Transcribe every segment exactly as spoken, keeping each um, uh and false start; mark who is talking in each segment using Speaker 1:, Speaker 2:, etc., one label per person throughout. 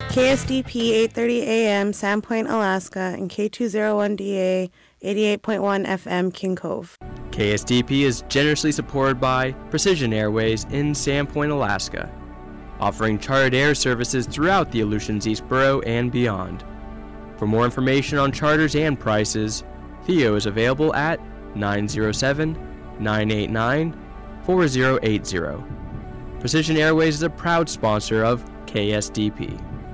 Speaker 1: K S D P eight thirty A M, Sandpoint, Alaska, and K two oh one D A eighty-eight point one F M, King Cove.
Speaker 2: K S D P is generously supported by Precision Airways in Sandpoint, Alaska, offering chartered air services throughout the Aleutians East Borough and beyond. For more information on charters and prices, Theo is available at nine oh seven, nine eight nine, four oh eight oh. Precision Airways is a proud sponsor of K S D P.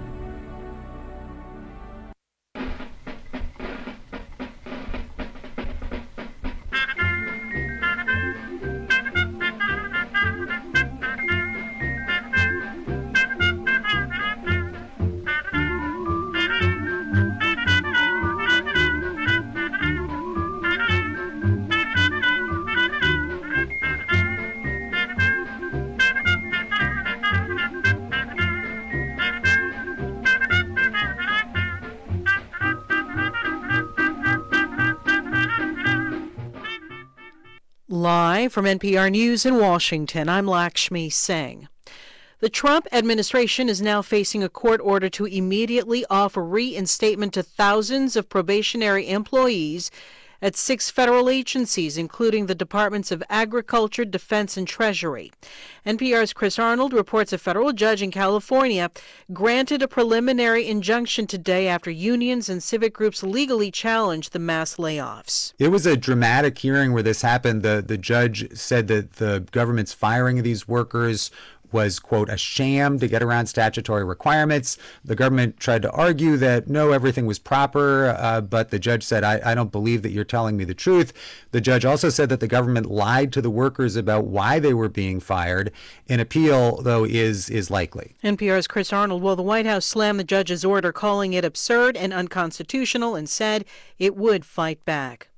Speaker 3: Live from N P R News in Washington, I'm Lakshmi Singh. The Trump administration is now facing a court order to immediately offer reinstatement to thousands of probationary employees at six federal agencies, including the Departments of Agriculture, Defense, and Treasury. N P R's Chris Arnold reports a federal judge in California granted a preliminary injunction today after unions and civic groups legally challenged the mass layoffs.
Speaker 4: It was a dramatic hearing where this happened. The, the judge said that the government's firing of these workers was, quote, a sham to get around statutory requirements. The government tried to argue that, no, everything was proper, uh, but the judge said, I, I don't believe that you're telling me the truth. The judge also said that the government lied to the workers about why they were being fired. An appeal, though, is, is likely.
Speaker 3: N P R's Chris Arnold. Well, the White House slammed the judge's order, calling it absurd and unconstitutional, and said it would fight back.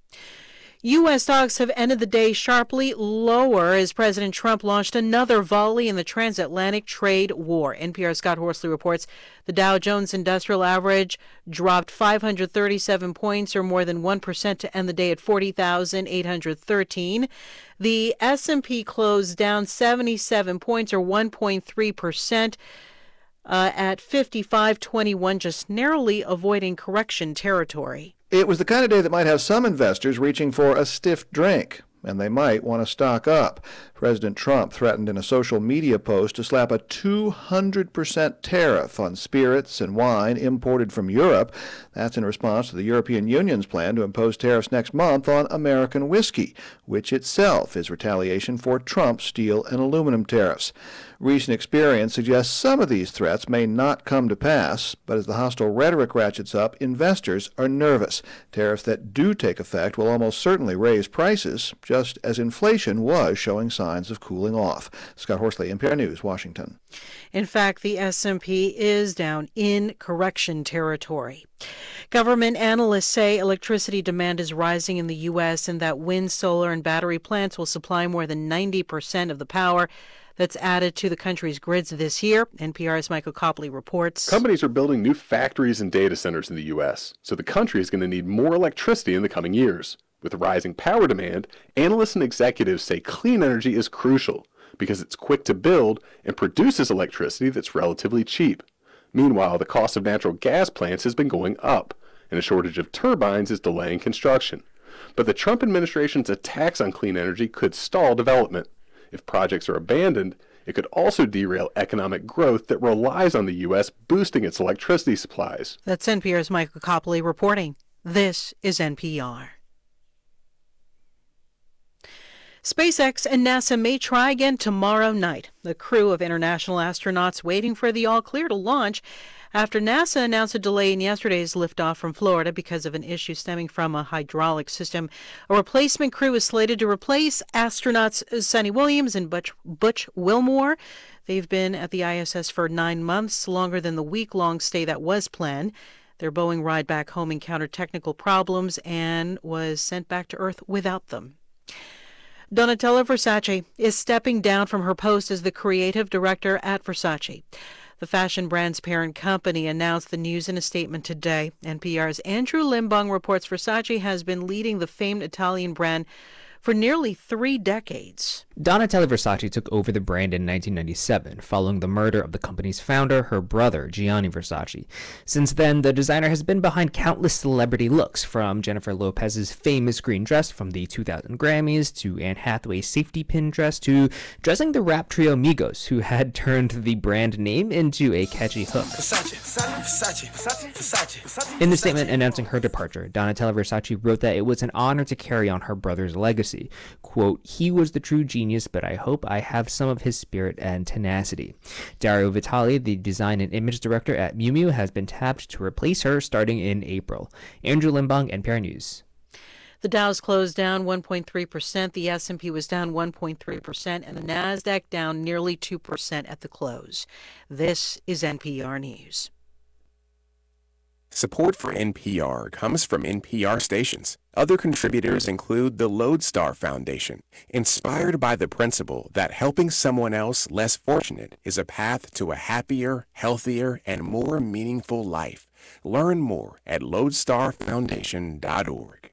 Speaker 3: U S stocks have ended the day sharply lower as President Trump launched another volley in the transatlantic trade war. N P R's Scott Horsley reports the Dow Jones Industrial Average dropped five hundred thirty-seven points, or more than one percent, to end the day at forty thousand eight hundred thirteen. The S and P closed down seventy-seven points, or one point three percent. Uh, at fifty-five twenty-one, just narrowly avoiding correction territory.
Speaker 5: It was the kind of day that might have some investors reaching for a stiff drink, and they might want to stock up. President Trump threatened in a social media post to slap a two hundred percent tariff on spirits and wine imported from Europe. That's in response to the European Union's plan to impose tariffs next month on American whiskey, which itself is retaliation for Trump's steel and aluminum tariffs. Recent experience suggests some of these threats may not come to pass, but as the hostile rhetoric ratchets up, investors are nervous. Tariffs that do take effect will almost certainly raise prices, just as inflation was showing signs of cooling off. Scott Horsley, N P R News, Washington.
Speaker 3: In fact, the S and P is down in correction territory. Government analysts say electricity demand is rising in the U S and that wind, solar, and battery plants will supply more than ninety percent of the power that's added to the country's grids this year. N P R's Michael Copley reports.
Speaker 6: Companies are building new factories and data centers in the U S, so the country is going to need more electricity in the coming years. With rising power demand, analysts and executives say clean energy is crucial because it's quick to build and produces electricity that's relatively cheap. Meanwhile, the cost of natural gas plants has been going up, and a shortage of turbines is delaying construction. But the Trump administration's attacks on clean energy could stall development. If projects are abandoned, it could also derail economic growth that relies on the U S boosting its electricity supplies.
Speaker 3: That's N P R's Michael Copley reporting. This is N P R. SpaceX and NASA may try again tomorrow night. The crew of international astronauts waiting for the all-clear to launch after NASA announced a delay in yesterday's liftoff from Florida because of an issue stemming from a hydraulic system. A replacement crew is slated to replace astronauts Sunny Williams and Butch, Butch Wilmore. They've been at the I S S for nine months, longer than the week-long stay that was planned. Their Boeing ride back home encountered technical problems and was sent back to Earth without them. Donatella Versace is stepping down from her post as the creative director at Versace. The fashion brand's parent company announced the news in a statement today. N P R's Andrew Limbong reports Versace has been leading the famed Italian brand for nearly three decades.
Speaker 7: Donatella Versace took over the brand in nineteen ninety-seven, following the murder of the company's founder, her brother, Gianni Versace. Since then, the designer has been behind countless celebrity looks, from Jennifer Lopez's famous green dress from the two thousand Grammys, to Anne Hathaway's safety pin dress, to dressing the rap trio Migos, who had turned the brand name into a catchy hook. In the statement announcing her departure, Donatella Versace wrote that it was an honor to carry on her brother's legacy. Quote, "He was the true genius, but I hope I have some of his spirit and tenacity." Dario Vitale, the design and image director at Miu Miu, has been tapped to replace her starting in April. Andrew Limbong, N P R News.
Speaker 3: The Dow's closed down one point three percent, the S and P was down one point three percent, and the Nasdaq down nearly two percent at the close. This is N P R News.
Speaker 8: Support for N P R comes from N P R stations. Other contributors include the Lodestar Foundation, inspired by the principle that helping someone else less fortunate is a path to a happier, healthier, and more meaningful life. Learn more at lodestar foundation dot org.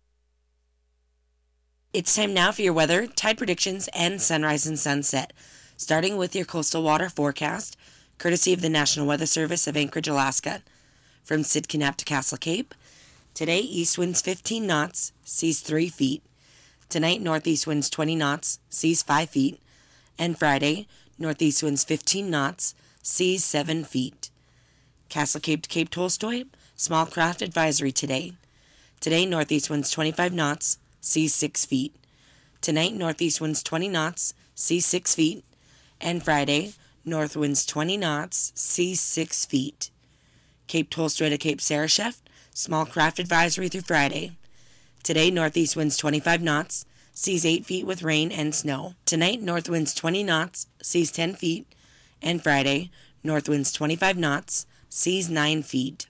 Speaker 9: It's time now for your weather, tide predictions, and sunrise and sunset. Starting with your coastal water forecast, courtesy of the National Weather Service of Anchorage, Alaska. From Sitka Nap to Castle Cape. Today, east winds fifteen knots, seas three feet. Tonight, northeast winds twenty knots, seas five feet. And Friday, northeast winds fifteen knots, seas seven feet. Castle Cape to Cape Tolstoy, small craft advisory today. Today, northeast winds twenty-five knots, seas six feet. Tonight, northeast winds twenty knots, seas six feet. And Friday, north winds twenty knots, seas six feet. Cape Tolstoy to Cape Sarashef, small craft advisory through Friday. Today, northeast winds twenty-five knots, seas eight feet with rain and snow. Tonight, north winds twenty knots, seas ten feet. And Friday, north winds twenty-five knots, seas nine feet.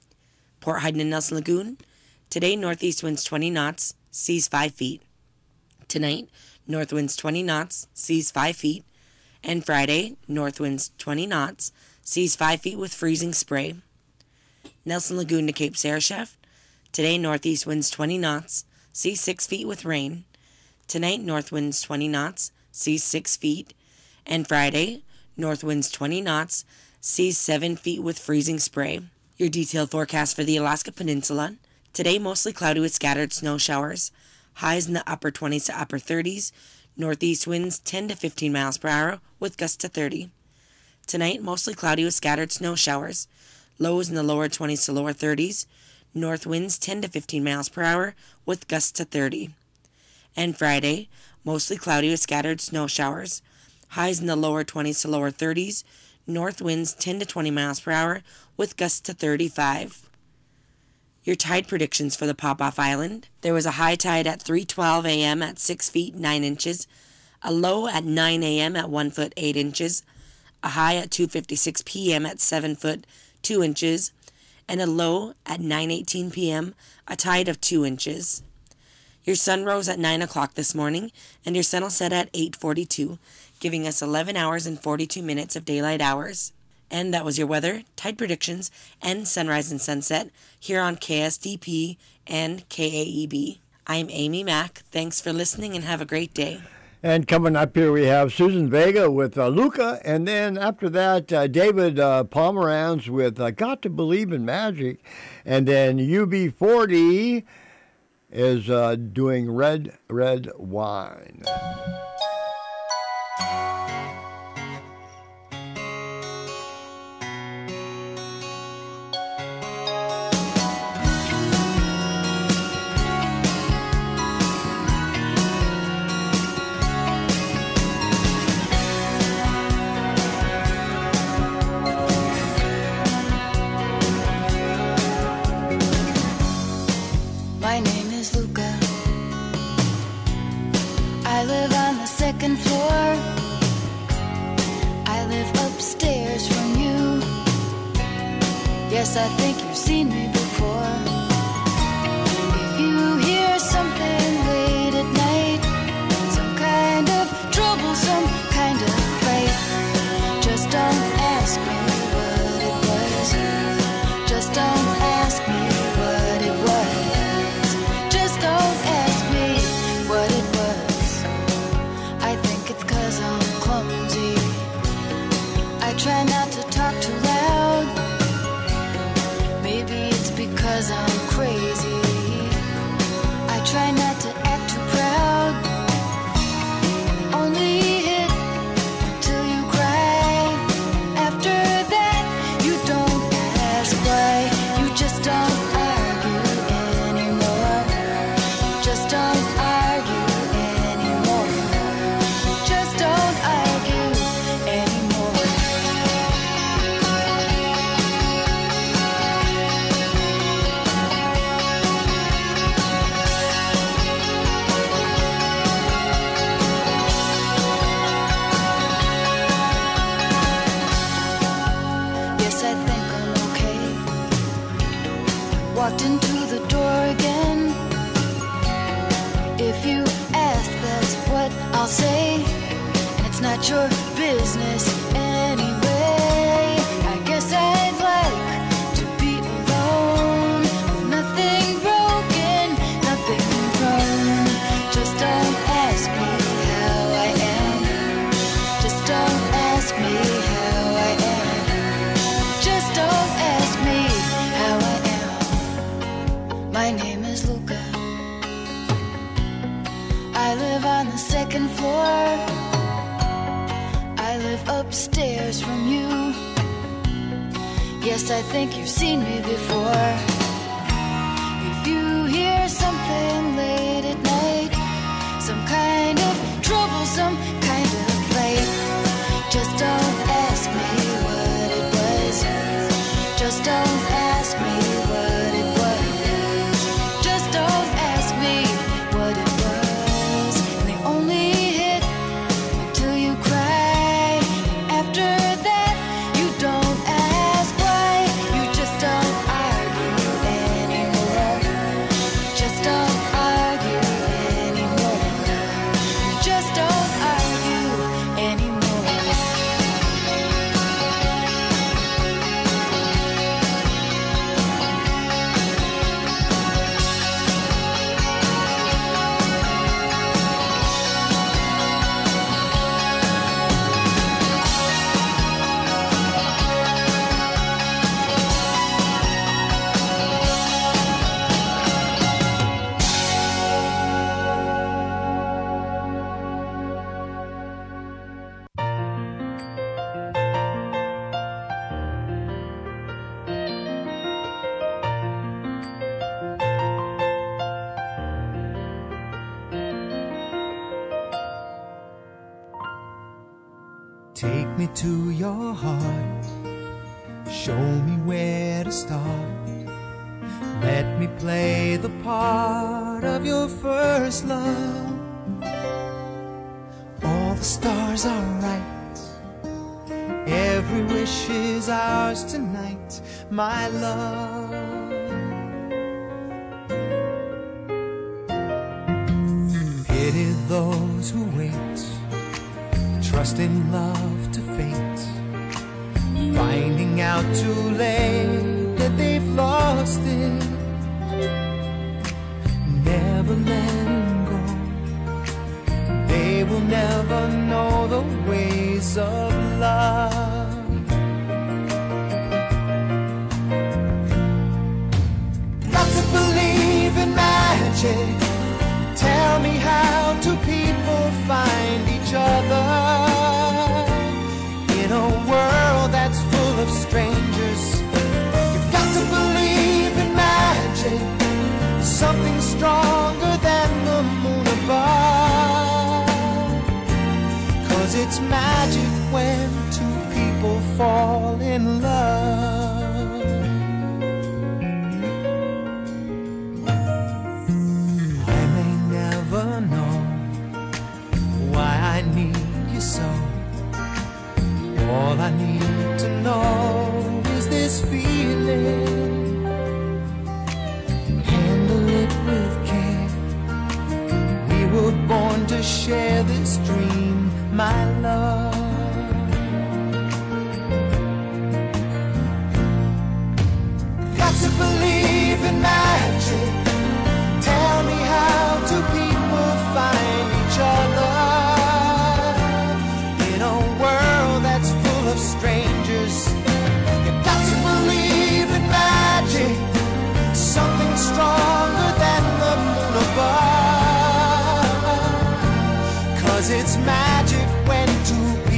Speaker 9: Port Heiden and Nelson Lagoon. Today, northeast winds twenty knots, seas five feet. Tonight, north winds twenty knots, seas five feet. And Friday, north winds twenty knots, seas five feet with freezing spray. Nelson Lagoon to Cape Sarashef. Today, northeast winds twenty knots, seas six feet with rain. Tonight, north winds twenty knots, seas six feet. And Friday, north winds twenty knots, seas seven feet with freezing spray. Your detailed forecast for the Alaska Peninsula. Today, mostly cloudy with scattered snow showers. Highs in the upper twenties to upper thirties. Northeast winds ten to fifteen miles per hour with gusts to thirty. Tonight, mostly cloudy with scattered snow showers. Lows in the lower twenties to lower thirties. North winds ten to fifteen miles per hour with gusts to thirty. And Friday, mostly cloudy with scattered snow showers. Highs in the lower twenties to lower thirties. North winds ten to twenty miles per hour with gusts to thirty-five. Your tide predictions for the Pop-Off Island. There was a high tide at three twelve a.m. at six feet nine inches. A low at nine a.m. at one foot eight inches. A high at two fifty-six p.m. at seven foot two inches, and a low at nine eighteen p.m., a tide of two inches. Your sun rose at nine o'clock this morning, and your sun will set at eight forty-two, giving us eleven hours and forty-two minutes of daylight hours. And that was your weather, tide predictions, and sunrise and sunset here on K S D P and K A E B. I'm Amy Mack. Thanks for listening and have a great day.
Speaker 10: And coming up here, we have Susan Vega with uh, Luca. And then after that, uh, David uh, Pomeranz with uh, Got to Believe in Magic. And then U B forty is uh, doing Red, Red Wine.
Speaker 11: My name is Luca. I live on the second floor. I live upstairs from you. Yes, I think you've seen me before. If you hear something late at night, some kind of trouble, some kind of fight, just don't ask me what it was. Just don't ask me what it was. Just don't ask me what it was. walked into the door again. If you ask, that's what I'll say. And it's not your business anyway. I guess I'd like to be alone with nothing broken, nothing wrong. Just don't ask me how I am. Just don't ask me how I am. Just don't ask me how I am. My name is Luca. I live on the second floor. I live upstairs from you. Yes, I think you've seen me before. If you hear something late at night, some kind of trouble, some kind of fight, just don't ask me what it was. Just don't ask me what it was. Just don't ask me what it was. And they only hit until you cry. After that, you don't ask why. You just don't argue anymore. Just don't argue anymore. You just don't argue anymore.
Speaker 12: Take me to your heart, show me where to start. Let me play the part of your first love. All the stars are right, every wish is ours tonight, my love. Pity those who wait, trusting love to fate, finding out too late that they've lost it. Never letting go, they will never know the ways of love. Got to believe in magic. Tell me, how do people find each other in a world that's full of strangers? You've got to believe in magic, something stronger than the moon above. 'Cause it's magic when two people fall in love. I need you so. All I need to know is this feeling. Handle it with care. We were born to share this dream, my love. Got to believe in magic. Tell me, how do people find each other in a world that's full of strangers? You got to believe in magic, something stronger than the moon above. 'Cause it's magic when two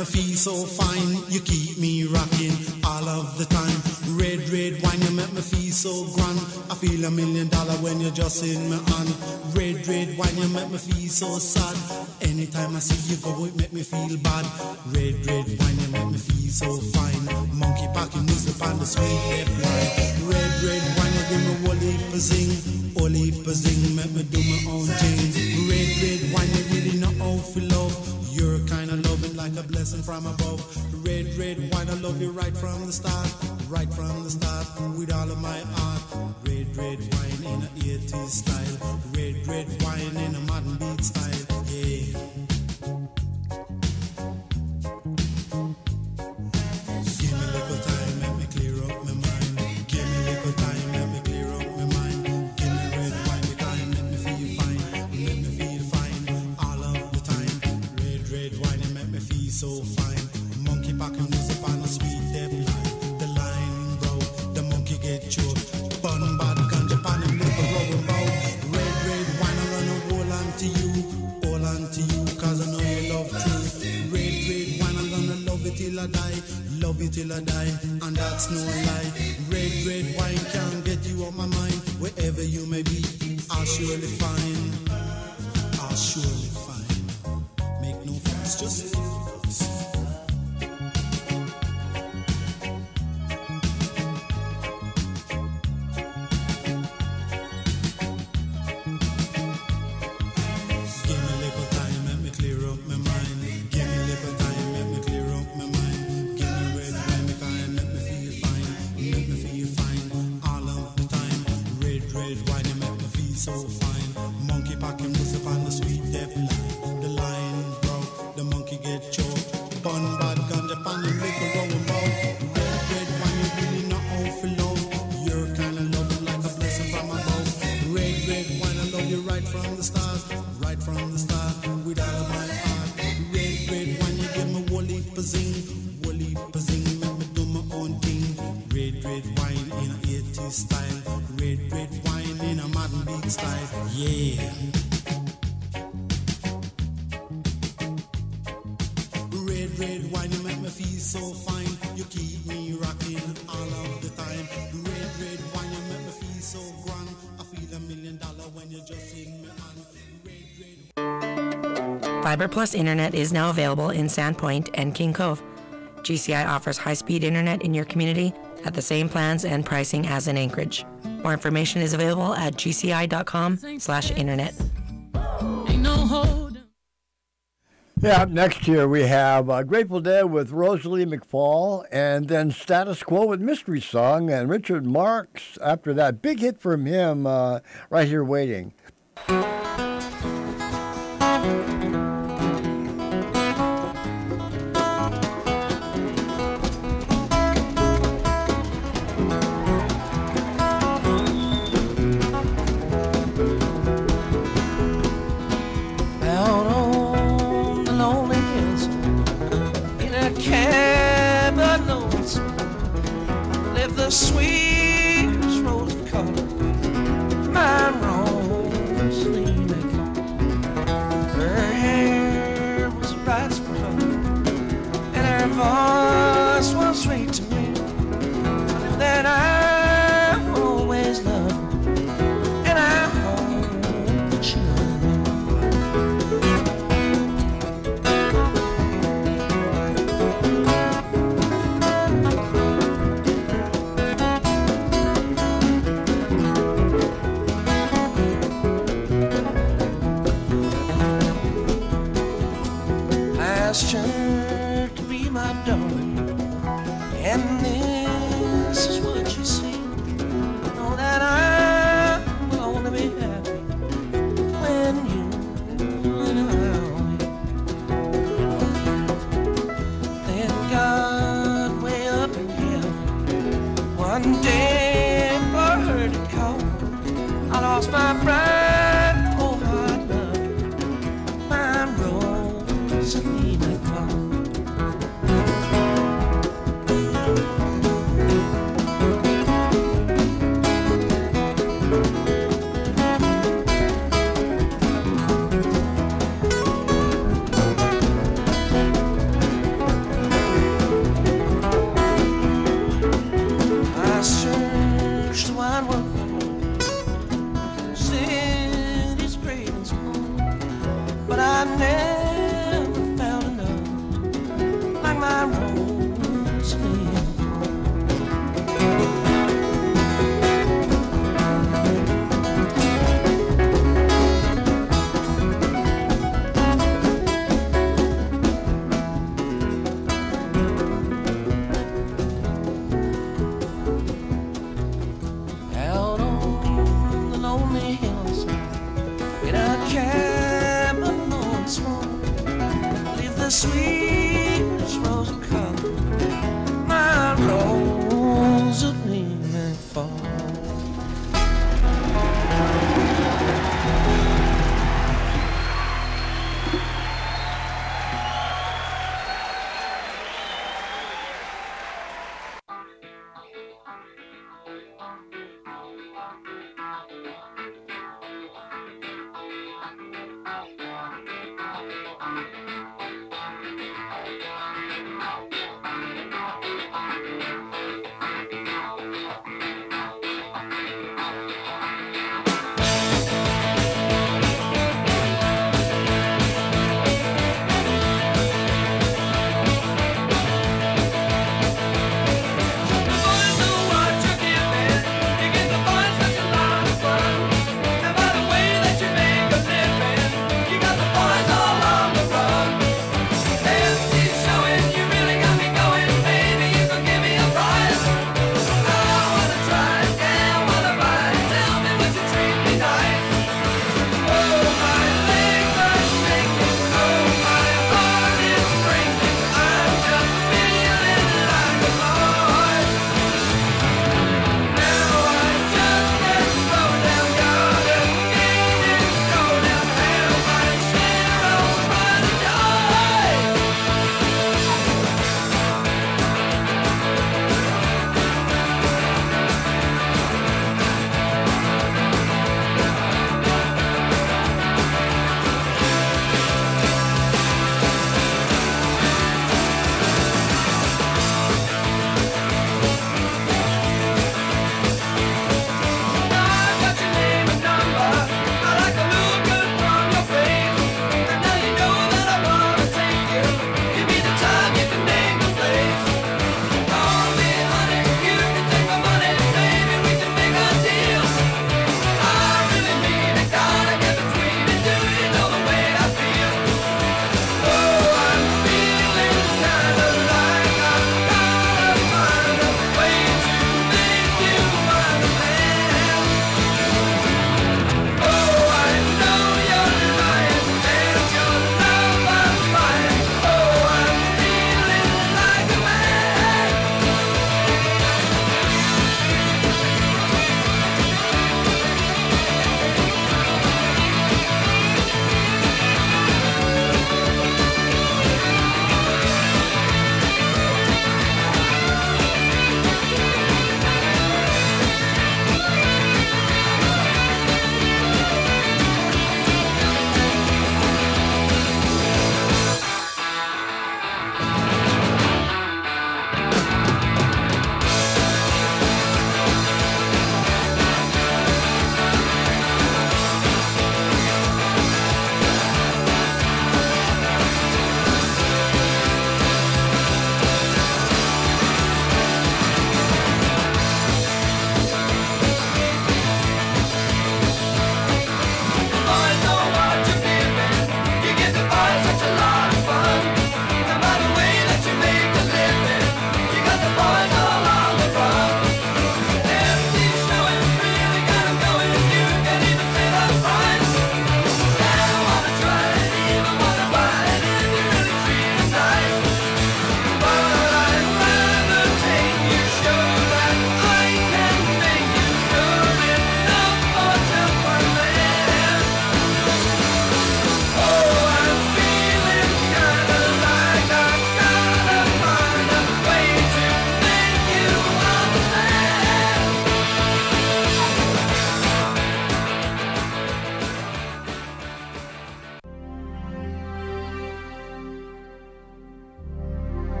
Speaker 13: me feel so fine. You keep me rocking all of the time. Red, red wine, you make me feel so grand. I feel a million dollar when you're just in my hand. Red, red wine, you make me feel so sad. Anytime I see you go, it make me feel bad. Red, red wine, you make me feel so fine. Monkey packing music on the sweet red line. Red, red wine, you give me whole heap of zing. Whole heap of zing, make me do my own thing. Red, red wine, you really know how to love. You're kind of loving like a blessing from above. Red, red wine, I love you right from the start. Right from the start, with all of my heart. Red, red wine in a eighties style. Red, red wine in a modern beat style. Yeah. Give me a little time, let me clear up my mind. Give me a little time, let me clear up my mind. Give me red wine with time, let me feel fine. Let me feel fine all of the time. Red, red wine, it make me feel so fine. Monkey packing music on a sweet depth line. The line broke, the monkey get choked. Bun bad ganja pan him liquor rubber bow. Red, red wine, I run a hold on to you. Hold on to you, cause I know you love truth. Red, red wine, I'm gonna love it till I die. Love it till I die, and that's no lie. Red, red wine can't get you on my mind. Wherever you may be, I'll surely find. I'll surely find. Make no fuss, just focus. Give me a little time, let me clear up my mind. Give me a little time, let me clear up my mind. Give me red wine, make I make me feel fine. Make me feel fine all of the time. Red, red wine, it make me feel so fine. Monkey packing music on the sweet depth line. The line broke, the monkey get choked. Bun bad ganja pan and liquor rolling bout. Red, red wine, you really not out for love. You're kind of loving like a blessing from above. Red, red wine, I love you right from the start. Right from the start, with all of my heart. Red, red wine, you give me whole heap of zing. Whole heap of zing, make me do my own thing. Red, red wine in a eighties style. Red, red wine in a modern beat style. Yeah. Red, red wine, you make me feel so fine. You keep me rocking all of the time. Red, red wine, you make me feel so grand. I feel a million dollar when you're just in my hand. Red, red.
Speaker 9: Fiber Plus Internet is now available in Sandpoint and King Cove. G C I offers high-speed internet in your community at the same plans and pricing as in Anchorage. More information is available at gci.com slash internet.
Speaker 10: Yeah, up next here we have uh, Grateful Dead with Rosalie McFall, and then Status Quo with Mystery Song, and Richard Marx after that. Big hit from him, uh, Right Here Waiting.
Speaker 14: Out on the lonely hills, in a cabin notes, live the sweetest rose of color, my Rosalie McFall. Her hair was bright for color, and her voice was sweet to me. That I always loved, and I hope that she loved me. Asked her to be my darling, and this is what you see. Know that I'm gonna be happy when you're around me. Then God way up in heaven, one day for her to call, I lost my pride, oh hard love, my Rosalie McFall. never found enough like my Rosalie. Out on the lonely hillside, in a cabin low and small, leave the sweetest rose of color, my Rosalie may fall.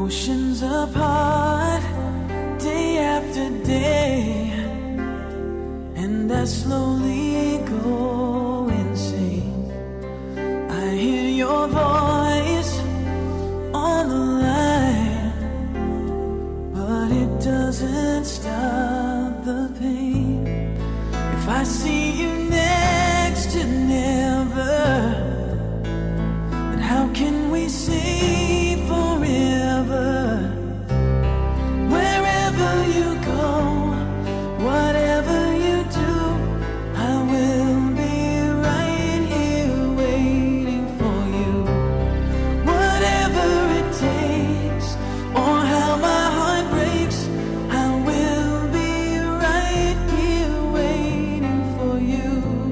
Speaker 14: oceans apart, day after day, and I slowly go insane. I hear your voice on the line, but it doesn't stop the pain. If I see you next to never, then how can we say forever? Wherever you go, whatever you do, I will be right here waiting for you. Whatever it takes, or how my heart breaks, I will be right here waiting for you.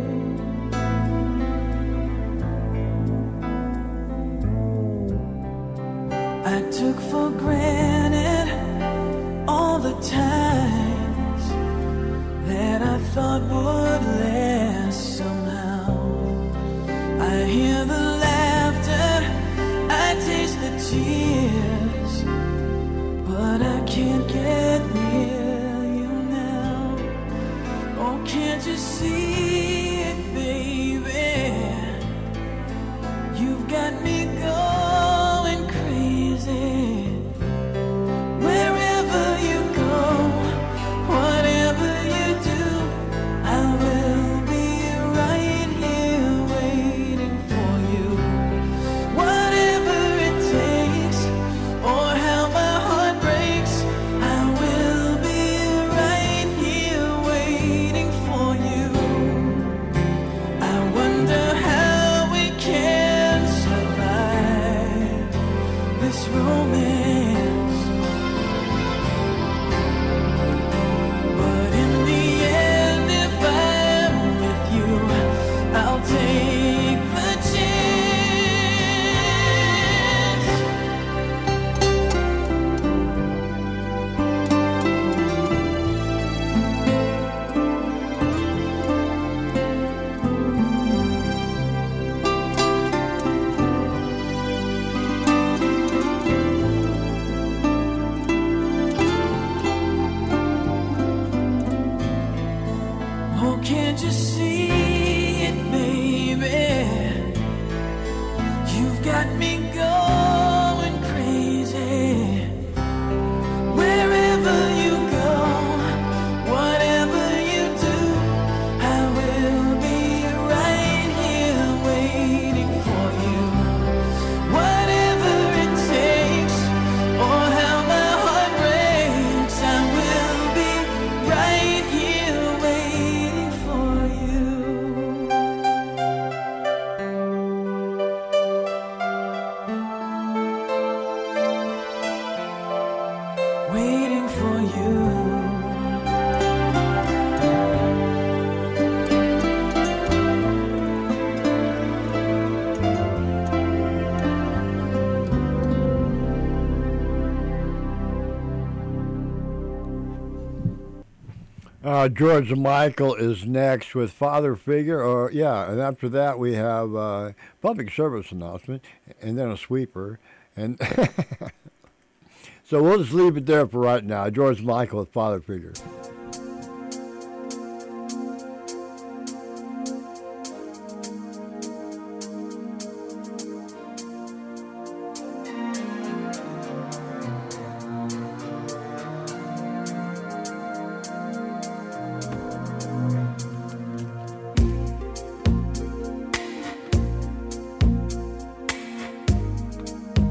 Speaker 14: I took for granted all the times that I thought would last somehow. I hear the laughter, I taste the tears, but I can't get near you now. Oh, can't you see it, baby? You've got me going crazy. Wherever you go, whatever you do, I will be right here waiting for you. Whatever it takes, or how my heart breaks, I will be right here waiting for you. I wonder how we can survive this romance. But in the end, if I'm with you, I'll take the chance. Oh, can't you see it, baby? You've got me going crazy. Wherever you go, whatever you do, I will be right here waiting for you. Whatever it takes, or how my heart breaks, I will be right here waiting for you. Waiting for you.
Speaker 10: Uh, George Michael is next with Father Figure, or yeah, and after that we have uh, public service announcement, and then a sweeper, and so we'll just leave it there for right now. George Michael with Father Figure.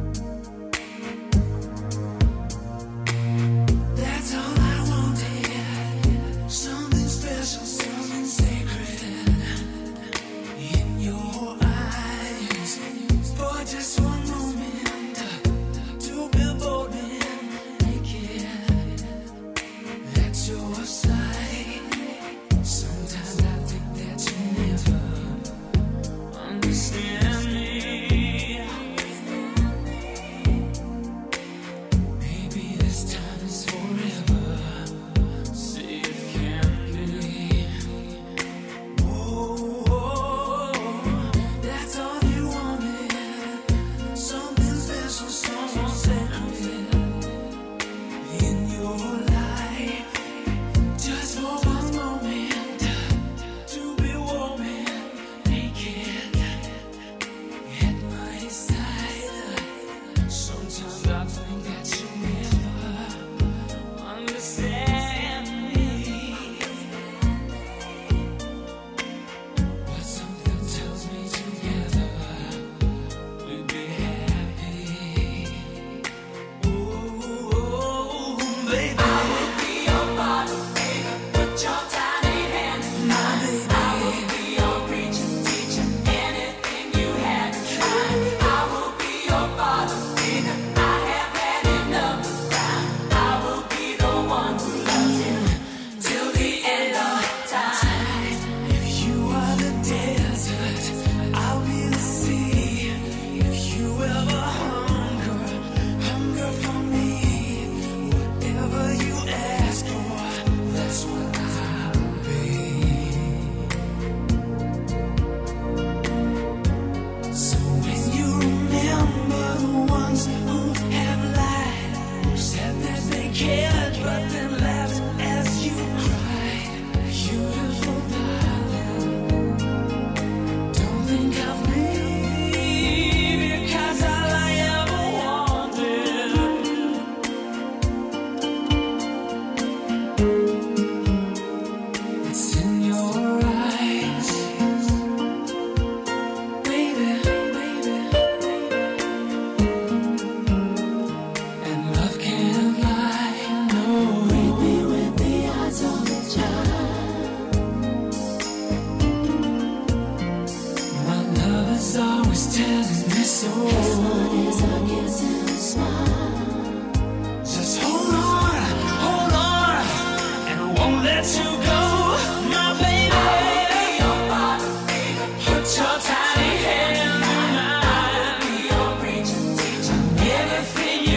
Speaker 14: That's all I wanted.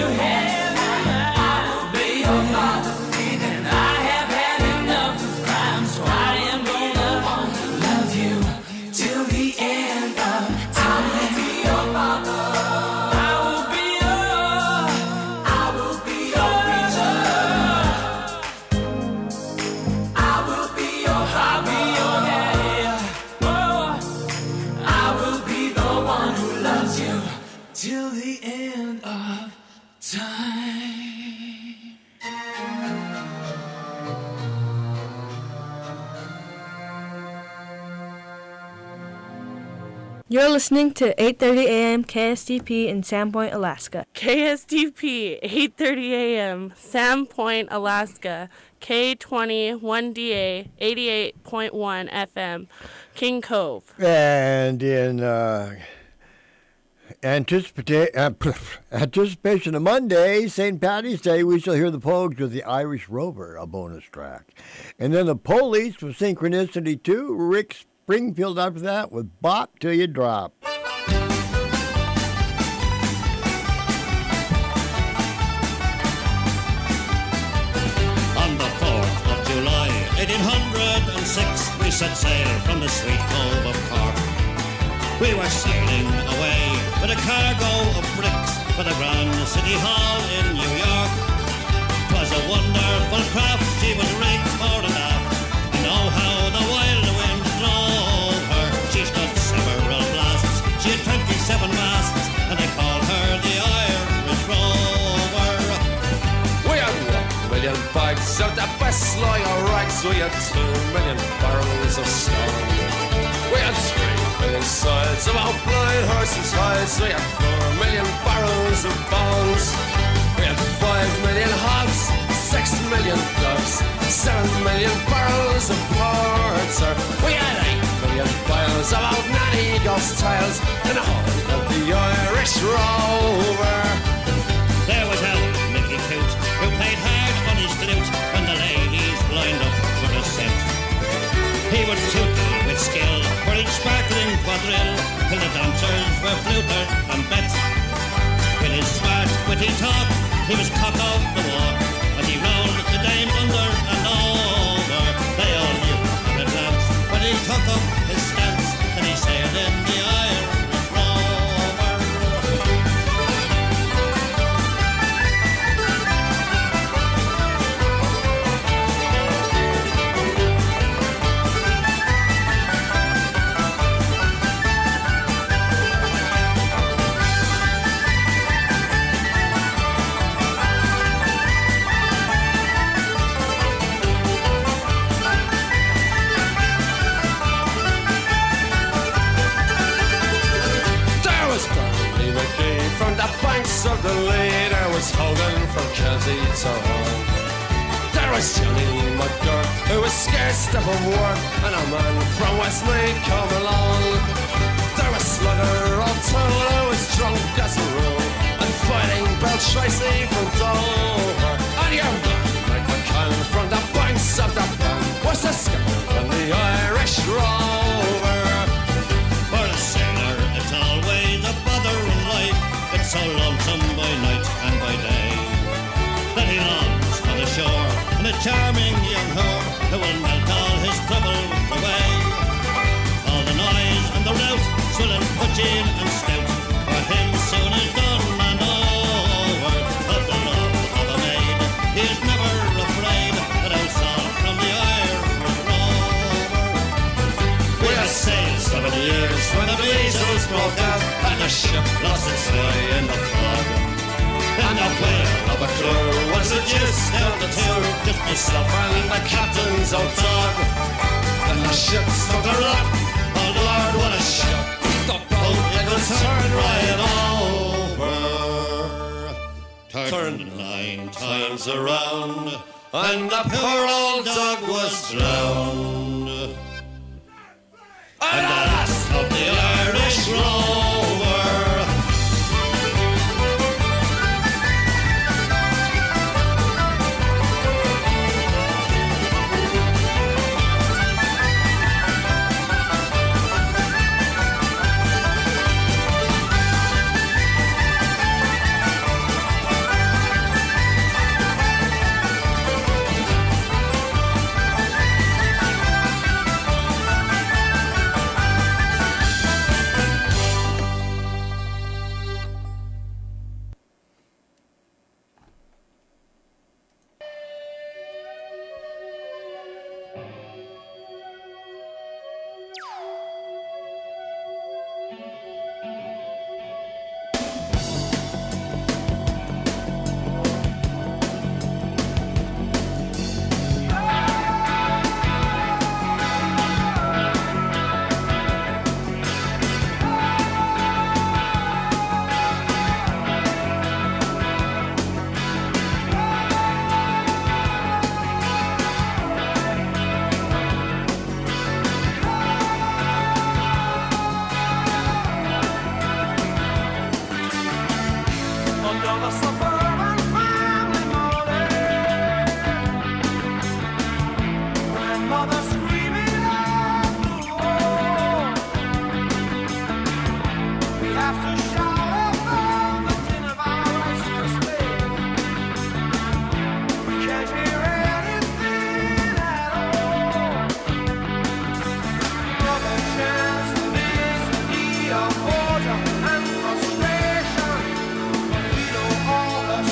Speaker 14: heaven. I will be your father, and I have had enough of crime, so I am gonna love you till the end of time. I will be your father. I will be your, I will be your preacher. I will be your, I'll be your daddy. Oh, I will be the one who loves you till the end of time.
Speaker 15: You're listening to eight thirty a m K S D P in Sandpoint, Alaska.
Speaker 1: K S D P, eight thirty a m, Sandpoint, Alaska. K twenty one D A, eighty-eight point one F M, King Cove.
Speaker 10: And in uh, anticipa- uh, anticipation of Monday, Saint Paddy's Day, we shall hear the Pogues with the Irish Rover, a bonus track. And then the Police with Synchronicity two, Rick Springfield after that with Bop Till You Drop.
Speaker 16: On the fourth of July, eighteen oh six, we set sail from the sweet cove of Cork. We were sailing away with a cargo of bricks for the Grand City Hall in New York. 'Twas a wonderful craft, she was rigged fore and aft. You know how the wild wind drove her. She stood several blasts, she had twenty-seven masts, and they called her the Irish Rover.
Speaker 17: We had one million bags of the best lager rags. We had two million barrels of stone. We had three million sides of our blind horses' hides. We had four million barrels of bones. We had five million hogs, six million doves, seven million barrels of porter. We had eight million bales of old nanny ghost tales and a whole of the Irish Rover.
Speaker 16: There was old Mickey Coot, who played hard on his flute when the ladies lined up for a set. He would tootle with skill for each sparkling quadrille, till the dancers were fluted and bet. With his smart, witty talk, he was cock of the walk, and he rolled the dames under and over. They all knew at a glance when he took up his stance, and he sailed in the Irish Rover.
Speaker 17: From the banks of the Lee, there was Hogan from Kelsey to Hull. There was Johnny McGurk, who was scared stiff of work, and a man from Westmeath come along. There was Slugger O'Toole, who was drunk as a rule, and Fighting Bill Tracy from Dover. And your man, Mike McCann, from the banks of the Bank, was the skipper on the Irish Rover.
Speaker 16: For a sailor, it's always a bother in life. It's so lonesome by night and by day that he longs for the shore and a charming young whore who will melt all his troubles away. All the noise and the rout, swilling, pudging and stout, for him soon is done and over. Of the love of a maid, he is never afraid that I'll sail from the Irish Rover.
Speaker 17: We had sailed seven years when the measles broke out, and the ship lost its way in the fog. And the whale of a crew was the gist of the two, just myself and the captain's old dog. And the ship struck a rock, oh Lord, what a ship! The boat, it was turned right over.
Speaker 16: Turned nine times around, and the poor old dog was drowned. And the last of the Irish Rover.
Speaker 14: under the suburban family morning. Grandmother screaming at the wall. We have to shout above the din of our restless days. We can't hear anything at all. Brother Chance lives in the of order and frustration. But we know all the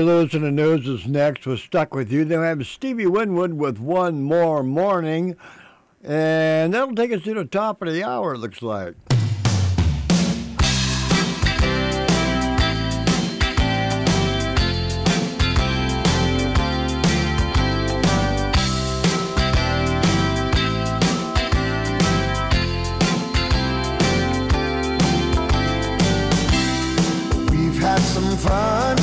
Speaker 10: Lewis in the News is next with Stuck With You. Then we have Stevie Winwood with One More Morning. And that'll take us to the top of the hour, it looks like.
Speaker 18: We've had some fun.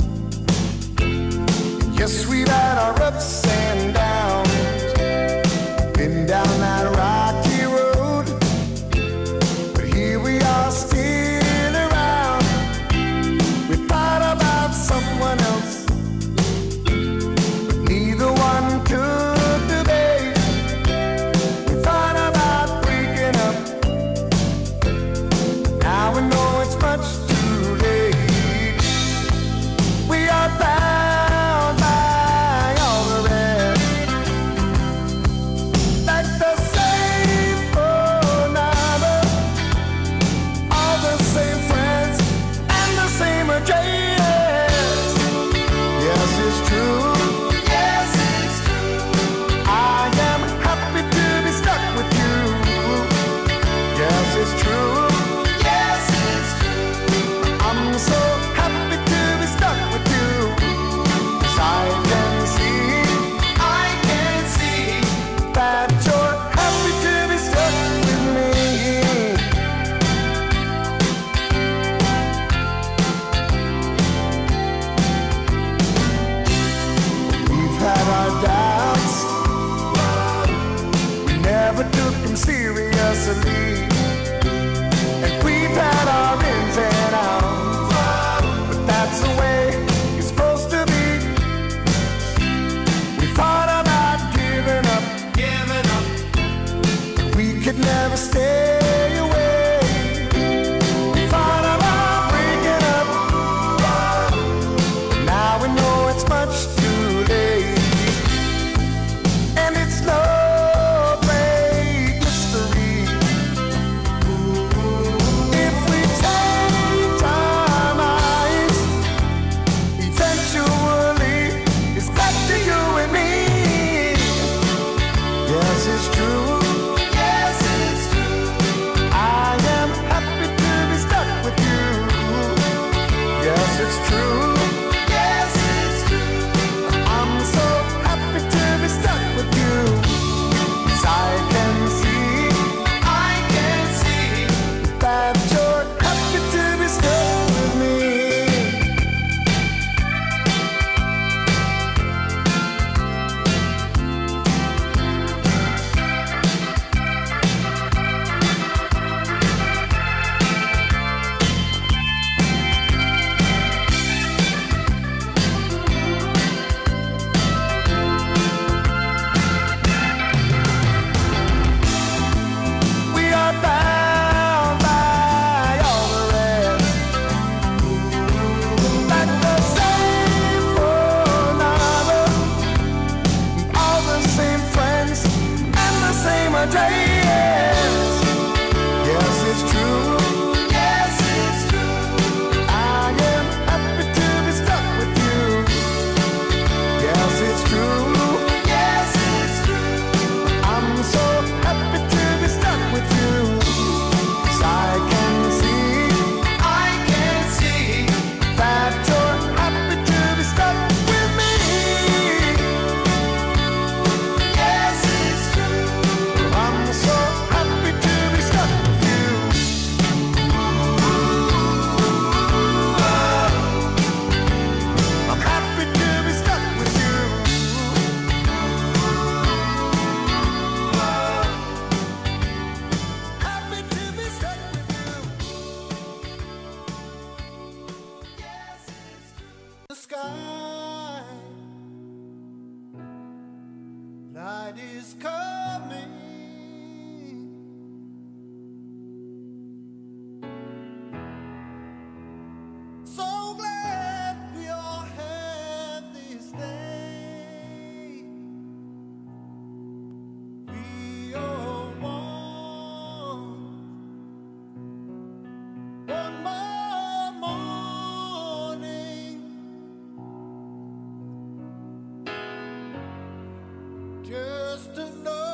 Speaker 18: Yes, we've had our ups and downs. Been down that rocky road, but here we are still around. We thought about someone else, but neither one took the bait. We thought about breaking up, now we know it's much too late. We are bound by all the rest, like the same phone number, all the same friends, and the same address. Yes, it's true. Yes, it's true. I am happy to be stuck with you. Yes, it's true. Yes, it's true. I'm so happy to be stuck with you. 'Cause I can see, I can see that you're happy to be stuck with me. We've had our doubts, we never took them seriously. And we've had our ins and outs, but that's the way it's supposed to be. We thought about giving up, giving up, but we could never stay away. We thought about breaking up, now we know it's much too late. And it's no great mystery. If we take our minds, eventually it's back to you and me. Yes, it's true. Yes, it's true. I am happy to be stuck with you. Yes, it's true. Yes, it's true. I'm so happy to be stuck with you. 'Cause I can see, I can see that you're happy to be stuck with me. We are bound by all the rest, like the same phone number, all the same friends, and the same address. Yes, it's true. Yes, it's true. I am happy to be stuck with you. Yes, it's true. Yes, it's true. I'm so happy to be stuck with you. 'Cause I can see, I can see that you're happy to be stuck with me. Yes, it's true. I'm so happy to be stuck with you. I'm happy to be stuck with you. Happy to be stuck with you. Yes, it's true. The sky, night is coming. So glad we all had this day. We all want one more morning. just to know